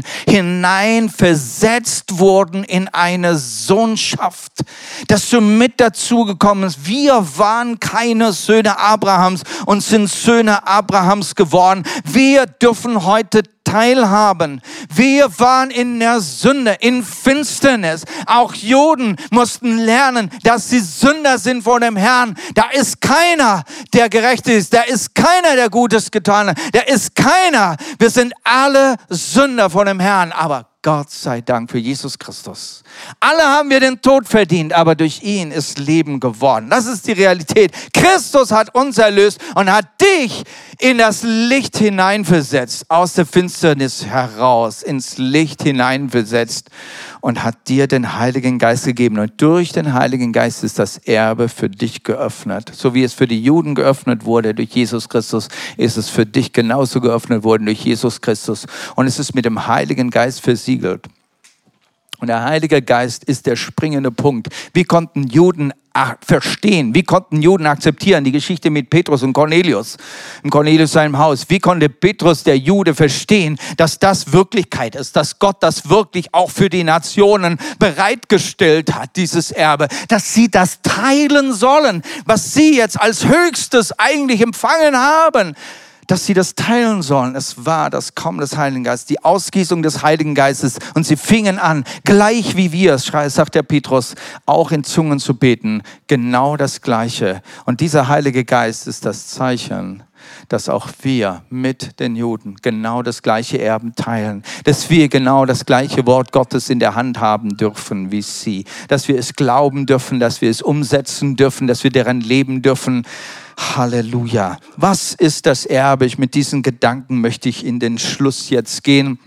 hineinversetzt wurden in eine Sohnschaft, dass du mit dazugekommen bist. Wir waren keine Söhne Abrahams und sind Söhne Abrahams geworden. Wir dürfen heute teilhaben. Wir waren in der Sünde, in Finsternis. Auch Juden mussten lernen, dass sie Sünder sind vor dem Herrn. Da ist keiner, der gerecht ist. Da ist keiner, der Gutes getan hat. Da ist keiner. Wir sind alle Sünder vor dem Herrn. Aber Gott sei Dank für Jesus Christus. Alle haben wir den Tod verdient, aber durch ihn ist Leben geworden. Das ist die Realität. Christus hat uns erlöst und hat dich in das Licht hineinversetzt, aus der Finsternis heraus, ins Licht hineinversetzt und hat dir den Heiligen Geist gegeben. Und durch den Heiligen Geist ist das Erbe für dich geöffnet. So wie es für die Juden geöffnet wurde durch Jesus Christus, ist es für dich genauso geöffnet worden durch Jesus Christus. Und es ist mit dem Heiligen Geist versiegelt. Und der Heilige Geist ist der springende Punkt. Wie konnten Juden verstehen? Wie konnten Juden akzeptieren? Die Geschichte mit Petrus und Cornelius. In Cornelius seinem Haus. Wie konnte Petrus, der Jude, verstehen, dass das Wirklichkeit ist? Dass Gott das wirklich auch für die Nationen bereitgestellt hat, dieses Erbe. Dass sie das teilen sollen, was sie jetzt als Höchstes eigentlich empfangen haben. Dass sie das teilen sollen. Es war das Kommen des Heiligen Geistes, die Ausgießung des Heiligen Geistes. Und sie fingen an, gleich wie wir, sagt der Petrus, auch in Zungen zu beten. Genau das Gleiche. Und dieser Heilige Geist ist das Zeichen, dass auch wir mit den Juden genau das gleiche Erben teilen. Dass wir genau das gleiche Wort Gottes in der Hand haben dürfen wie sie. Dass wir es glauben dürfen, dass wir es umsetzen dürfen, dass wir daran leben dürfen. Halleluja. Was ist das Erbe? Mit diesen Gedanken möchte ich in den Schluss jetzt gehen.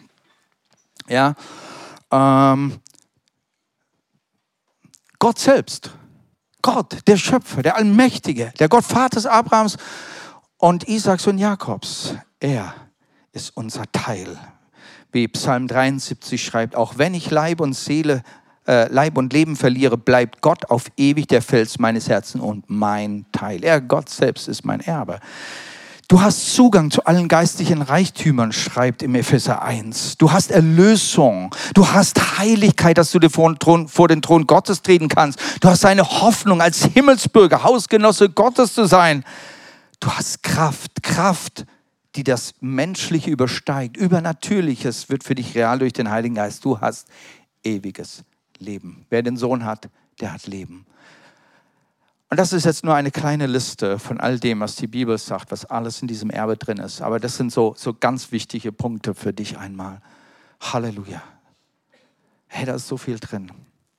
Ja, Gott selbst, Gott, der Schöpfer, der Allmächtige, der Gott Vaters Abrahams und Isaaks und Jakobs, er ist unser Teil. Wie Psalm 73 schreibt, auch wenn ich Leib und Leben verliere, bleibt Gott auf ewig der Fels meines Herzens und mein Teil. Er, Gott selbst, ist mein Erbe. Du hast Zugang zu allen geistlichen Reichtümern, schreibt im Epheser 1. Du hast Erlösung. Du hast Heiligkeit, dass du vor den Thron Gottes treten kannst. Du hast eine Hoffnung, als Himmelsbürger, Hausgenosse Gottes zu sein. Du hast Kraft, die das Menschliche übersteigt. Übernatürliches wird für dich real durch den Heiligen Geist. Du hast ewiges Leben. Wer den Sohn hat, der hat Leben. Und das ist jetzt nur eine kleine Liste von all dem, was die Bibel sagt, was alles in diesem Erbe drin ist. Aber das sind so ganz wichtige Punkte für dich einmal. Halleluja. Hey, da ist so viel drin.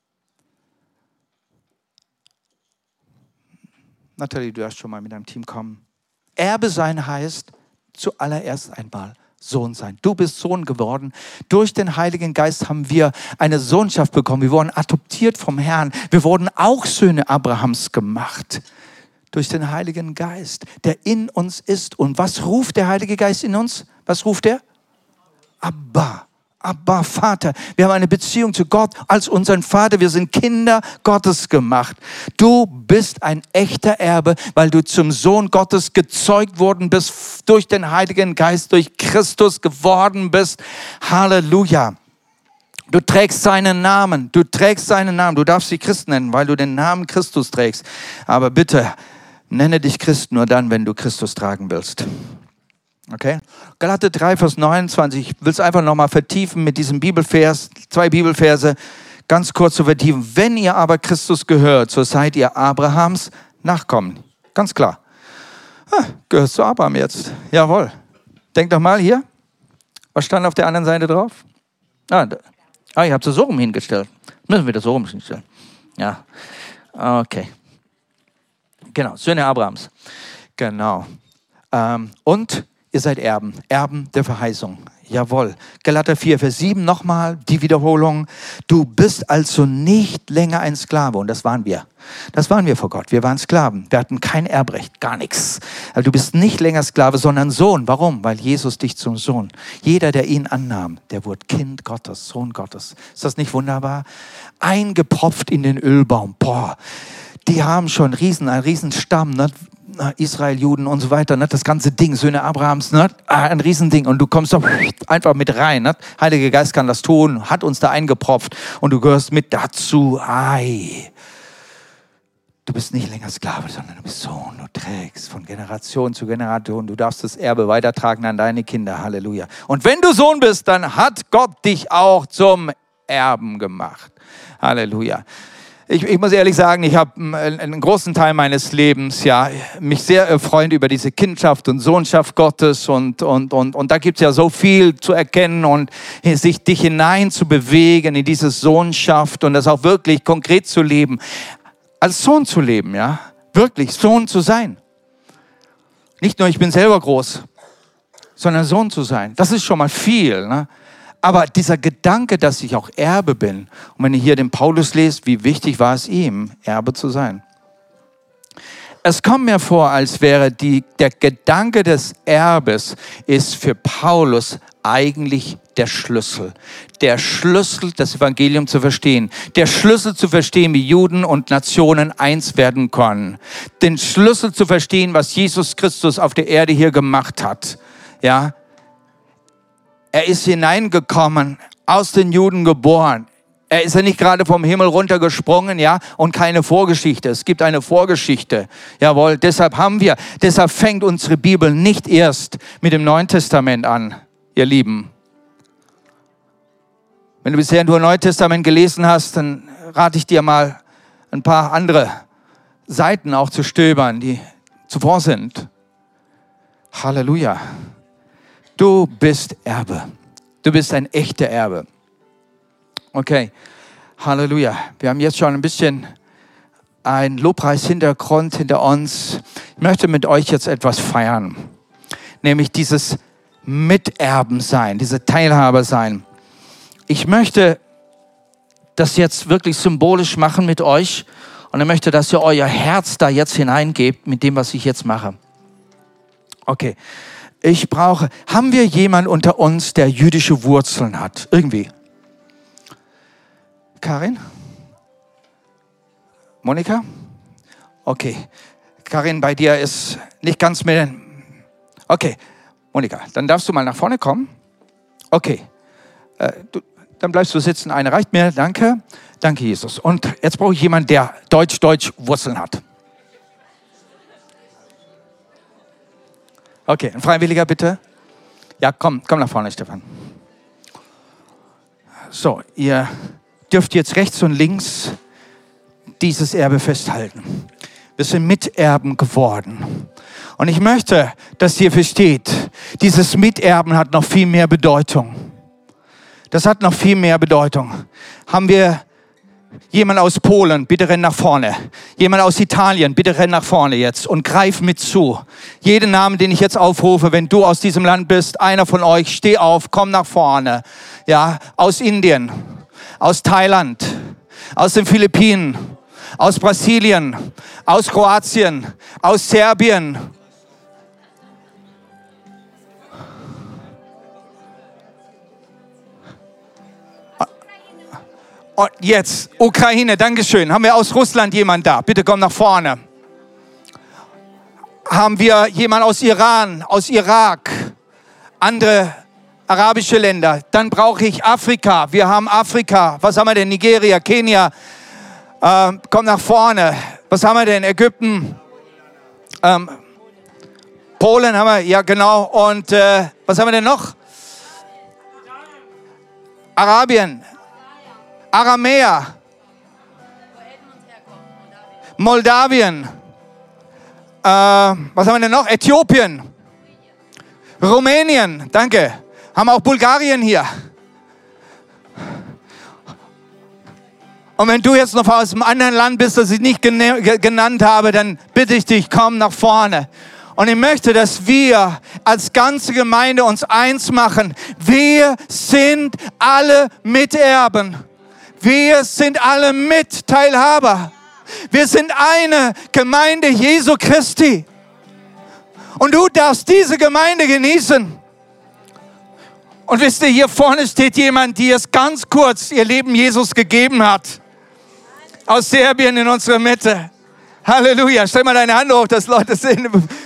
Nathalie, du darfst schon mal mit deinem Team kommen. Erbe sein heißt zuallererst einmal Sohn sein. Du bist Sohn geworden. Durch den Heiligen Geist haben wir eine Sohnschaft bekommen. Wir wurden adoptiert vom Herrn. Wir wurden auch Söhne Abrahams gemacht. Durch den Heiligen Geist, der in uns ist. Und was ruft der Heilige Geist in uns? Was ruft er? Abba. Abba, Vater. Wir haben eine Beziehung zu Gott als unseren Vater. Wir sind Kinder Gottes gemacht. Du bist ein echter Erbe, weil du zum Sohn Gottes gezeugt worden bist, durch den Heiligen Geist, durch Christus geworden bist. Halleluja. Du trägst seinen Namen. Du trägst seinen Namen. Du darfst dich Christ nennen, weil du den Namen Christus trägst. Aber bitte, nenne dich Christ nur dann, wenn du Christus tragen willst. Okay? Galater 3, Vers 29. Ich will es einfach nochmal vertiefen mit diesem Bibelvers, 2 Bibelverse, ganz kurz zu vertiefen. Wenn ihr aber Christus gehört, so seid ihr Abrahams Nachkommen. Ganz klar. Gehörst zu Abraham jetzt. Jawohl. Denk doch mal hier. Was stand auf der anderen Seite drauf? Ich habe es so rum hingestellt. Müssen wir das so rum hinstellen. Ja. Okay. Genau. Söhne Abrahams. Genau. Und ihr seid Erben. Erben der Verheißung. Jawohl. Galater 4, Vers 7 nochmal, die Wiederholung. Du bist also nicht länger ein Sklave. Und das waren wir. Das waren wir vor Gott. Wir waren Sklaven. Wir hatten kein Erbrecht, gar nichts. Also du bist nicht länger Sklave, sondern Sohn. Warum? Weil Jesus dich zum Sohn. Jeder, der ihn annahm, der wurde Kind Gottes, Sohn Gottes. Ist das nicht wunderbar? Eingepropft in den Ölbaum. Boah, die haben schon einen Riesenstamm, ne? Israel, Juden und so weiter, ne? Das ganze Ding, Söhne Abrahams, ne? Ein Riesending. Und du kommst doch einfach mit rein. Ne? Heiliger Geist kann das tun, hat uns da eingepropft und du gehörst mit dazu. Du bist nicht länger Sklave, sondern du bist Sohn. Du trägst von Generation zu Generation. Du darfst das Erbe weitertragen an deine Kinder. Halleluja. Und wenn du Sohn bist, dann hat Gott dich auch zum Erben gemacht. Halleluja. Ich muss ehrlich sagen, ich habe einen großen Teil meines Lebens mich sehr erfreut über diese Kindschaft und Sohnschaft Gottes und da gibt es ja so viel zu erkennen und sich dich hinein zu bewegen in diese Sohnschaft und das auch wirklich konkret zu leben. Als Sohn zu leben, ja, wirklich Sohn zu sein. Nicht nur, ich bin selber groß, sondern Sohn zu sein. Das ist schon mal viel, ne? Aber dieser Gedanke, dass ich auch Erbe bin, und wenn ihr hier den Paulus lest, wie wichtig war es ihm, Erbe zu sein. Es kommt mir vor, als wäre der Gedanke des Erbes ist für Paulus eigentlich der Schlüssel. Der Schlüssel, das Evangelium zu verstehen. Der Schlüssel zu verstehen, wie Juden und Nationen eins werden können. Den Schlüssel zu verstehen, was Jesus Christus auf der Erde hier gemacht hat. Ja. Er ist hineingekommen, aus den Juden geboren. Er ist ja nicht gerade vom Himmel runtergesprungen, ja, und keine Vorgeschichte. Es gibt eine Vorgeschichte. Jawohl, deshalb fängt unsere Bibel nicht erst mit dem Neuen Testament an, ihr Lieben. Wenn du bisher nur Neuen Testament gelesen hast, dann rate ich dir mal, ein paar andere Seiten auch zu stöbern, die zuvor sind. Halleluja. Du bist Erbe. Du bist ein echter Erbe. Okay, Halleluja. Wir haben jetzt schon ein bisschen einen Lobpreis-Hintergrund hinter uns. Ich möchte mit euch jetzt etwas feiern. Nämlich dieses Miterben sein, diese Teilhaber sein. Ich möchte das jetzt wirklich symbolisch machen mit euch. Und ich möchte, dass ihr euer Herz da jetzt hineingebt mit dem, was ich jetzt mache. Okay. Haben wir jemanden unter uns, der jüdische Wurzeln hat? Irgendwie. Karin? Monika? Okay. Karin, bei dir ist nicht ganz mehr. Okay. Monika, dann darfst du mal nach vorne kommen. Okay. Dann bleibst du sitzen. Eine reicht mir. Danke. Danke, Jesus. Und jetzt brauche ich jemanden, der Deutsch Wurzeln hat. Okay, ein Freiwilliger bitte. Ja, komm nach vorne, Stefan. So, ihr dürft jetzt rechts und links dieses Erbe festhalten. Wir sind Miterben geworden. Und ich möchte, dass ihr versteht, dieses Miterben hat noch viel mehr Bedeutung. Das hat noch viel mehr Bedeutung. Haben wir jemand aus Polen, bitte renn nach vorne. Jemand aus Italien, bitte renn nach vorne jetzt und greif mit zu. Jeden Namen, den ich jetzt aufrufe, wenn du aus diesem Land bist, einer von euch, steh auf, komm nach vorne. Ja, aus Indien, aus Thailand, aus den Philippinen, aus Brasilien, aus Kroatien, aus Serbien. Und jetzt, Ukraine, Dankeschön. Haben wir aus Russland jemanden da? Bitte komm nach vorne. Haben wir jemanden aus Iran, aus Irak? Andere arabische Länder. Dann brauche ich Afrika. Wir haben Afrika. Was haben wir denn? Nigeria, Kenia. Kommt nach vorne. Was haben wir denn? Ägypten. Polen haben wir. Ja, genau. Und was haben wir denn noch? Arabien. Aramäer. Moldawien. Was haben wir denn noch? Äthiopien. Rumänien. Danke. Haben auch Bulgarien hier. Und wenn du jetzt noch aus einem anderen Land bist, das ich nicht genannt habe, dann bitte ich dich, komm nach vorne. Und ich möchte, dass wir als ganze Gemeinde uns eins machen. Wir sind alle Miterben. Wir sind alle Mitteilhaber. Wir sind eine Gemeinde Jesu Christi. Und du darfst diese Gemeinde genießen. Und wisst ihr, hier vorne steht jemand, die es ganz kurz ihr Leben Jesus gegeben hat. Aus Serbien in unserer Mitte. Halleluja. Stell mal deine Hand hoch, dass Leute sehen.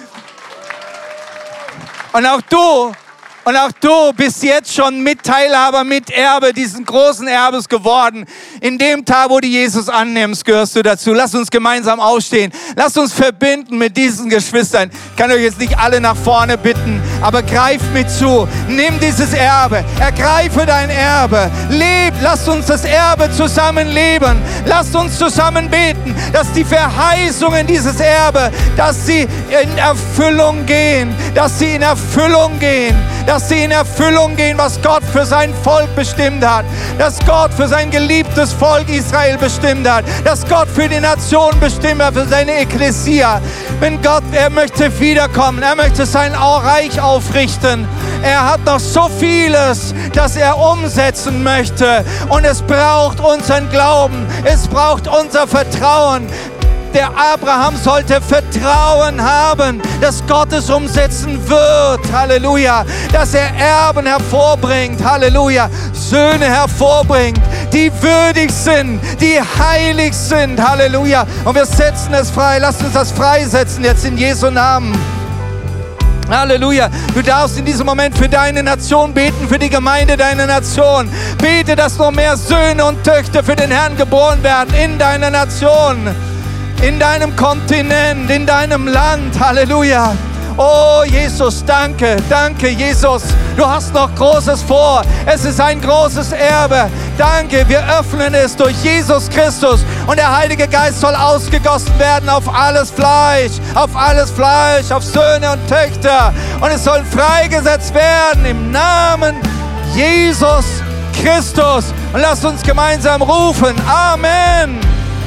Und auch du bist jetzt schon Mitteilhaber, Miterbe dieses großen Erbes geworden. In dem Tag, wo du Jesus annimmst, gehörst du dazu. Lass uns gemeinsam aufstehen. Lass uns verbinden mit diesen Geschwistern. Ich kann euch jetzt nicht alle nach vorne bitten, aber greift mit zu. Nimm dieses Erbe. Ergreife dein Erbe. Leb. Lasst uns das Erbe zusammen leben. Lasst uns zusammen beten, dass die Verheißungen dieses Erbe, dass sie in Erfüllung gehen. Dass sie in Erfüllung gehen. Dass sie in Erfüllung gehen, was Gott für sein Volk bestimmt hat. Dass Gott für sein geliebtes Volk Israel bestimmt hat. Dass Gott für die Nation bestimmt hat, für seine Ekklesia. Wenn Gott, er möchte wiederkommen. Er möchte sein Reich aufrichten. Er hat noch so vieles, das er umsetzen möchte. Und es braucht unseren Glauben. Es braucht unser Vertrauen. Der Abraham sollte Vertrauen haben, dass Gott es umsetzen wird. Halleluja. Dass er Erben hervorbringt. Halleluja. Söhne hervorbringt, die würdig sind, die heilig sind. Halleluja. Und wir setzen es frei. Lasst uns das freisetzen jetzt in Jesu Namen. Halleluja. Du darfst in diesem Moment für deine Nation beten, für die Gemeinde deiner Nation. Bete, dass noch mehr Söhne und Töchter für den Herrn geboren werden in deiner Nation. In deinem Kontinent, in deinem Land. Halleluja. Oh Jesus, danke, danke Jesus. Du hast noch Großes vor. Es ist ein großes Erbe. Danke, wir öffnen es durch Jesus Christus. Und der Heilige Geist soll ausgegossen werden auf alles Fleisch. Auf alles Fleisch, auf Söhne und Töchter. Und es soll freigesetzt werden im Namen Jesus Christus. Und lasst uns gemeinsam rufen. Amen.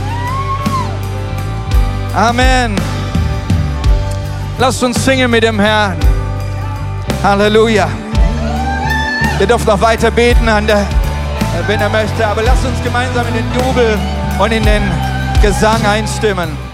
Amen. Lasst uns singen mit dem Herrn. Halleluja. Ihr dürft noch weiter beten, wenn er möchte. Aber lasst uns gemeinsam in den Jubel und in den Gesang einstimmen.